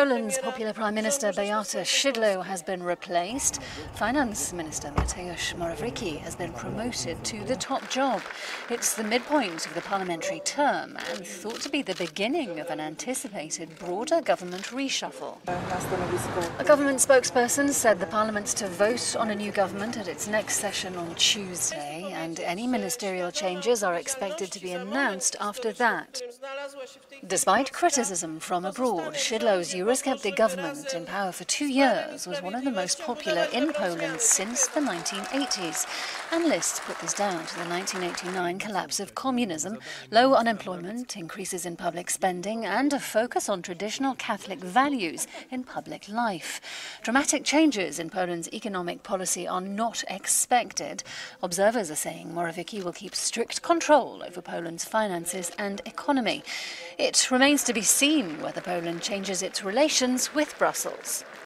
Poland's popular Prime Minister Beata Szydło has been replaced. Finance Minister Mateusz Morawiecki has been promoted to the top job. It's the midpoint of the parliamentary term and thought to be the beginning of an anticipated broader government reshuffle. A government spokesperson said the parliament's to vote on a new government at its next session on Tuesday, and any ministerial changes are expected to be announced after that. Despite criticism from abroad, Szydło's Eurosceptic government, in power for 2 years, was one of the most popular in Poland since the 1980s. Analysts put this down to the 1989 collapse of communism, low unemployment, increases in public spending, and a focus on traditional Catholic values in public life. Dramatic changes in Poland's economic policy are not expected. Observers are saying Morawiecki will keep strict control over Poland's finances and economy. It remains to be seen whether Poland changes its relations with Brussels.